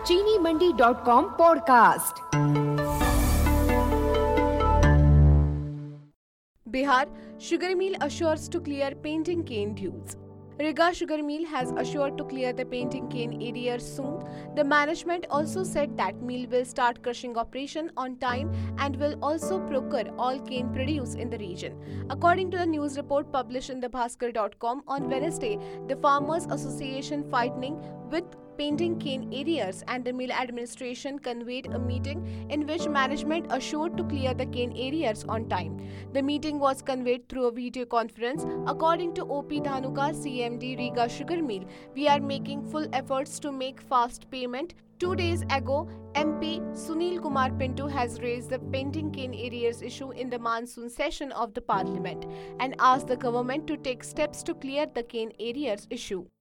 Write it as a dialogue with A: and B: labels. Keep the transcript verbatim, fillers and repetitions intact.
A: चीनी Mandi dot com podcast.
B: Bihar sugar mill assures to clear painting cane dues. Riga sugar mill has assured to clear the painting cane arrears soon. The management also said that mill will start crushing operation on time and will also procure all cane produce in the region. According to the news report published in the Bhaskar dot com on Wednesday, the Farmers Association fighting with painting cane arrears and the mill administration convened a meeting in which management assured to clear the cane arrears on time. The meeting was conveyed through a video conference. According to O P Dhanuka, C M D Riga Sugar Mill, we are making full efforts to make fast payment. Two days ago, M P Sunil Kumar Pinto has raised the painting cane arrears issue in the monsoon session of the parliament and asked the government to take steps to clear the cane arrears issue.